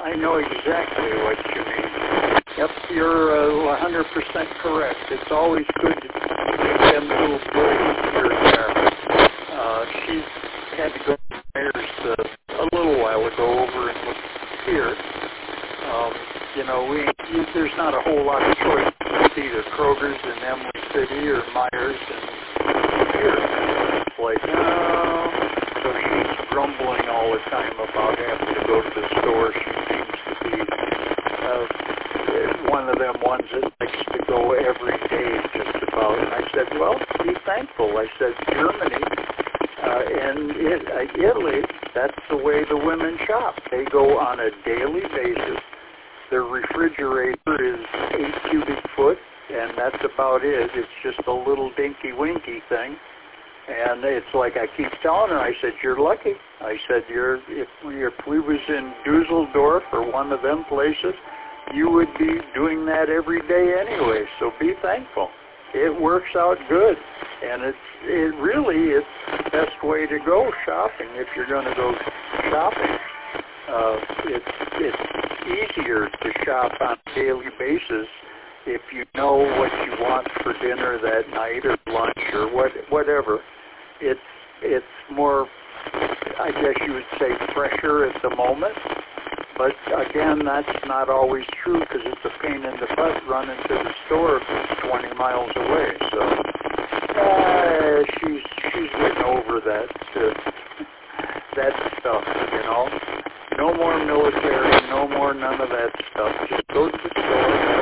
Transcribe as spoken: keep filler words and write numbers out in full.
I know exactly what you mean. Yep, you're uh, one hundred percent correct. It's always good to get them little breaks here and there. Uh, she's had to go to Myers uh, a little while ago over and look here. Um, you know, we you, there's not a whole lot of choice. It's either Kroger's in Emily City or Myers and here. It's like, oh. So she's grumbling all the time about having to go to the store. She seems to be uh, one of them ones that likes to go every day just about. And I said, well, be thankful. I said, Germany uh, and it, uh, Italy, that's the way the women shop. They go on a daily basis. Their refrigerator is eight cubic foot, and that's about it. It's just a little dinky-winky thing. And it's like I keep telling her, I said, you're lucky. I said, you're if we, if we was in Dusseldorf or one of them places, you would be doing that every day anyway, so be thankful. It works out good, and it's it really it's the best way to go shopping if you're going to go shopping. Uh, it's it's easier to shop on a daily basis if you know what you want for dinner that night or lunch or what whatever. It's it's more, I guess you would say, fresher at the moment. But again, that's not always true because it's a pain in the butt running to the store if it's twenty miles away. So uh, she's she's getting over that uh, that stuff, you know. No more military, no more none of that stuff. Just go to the store.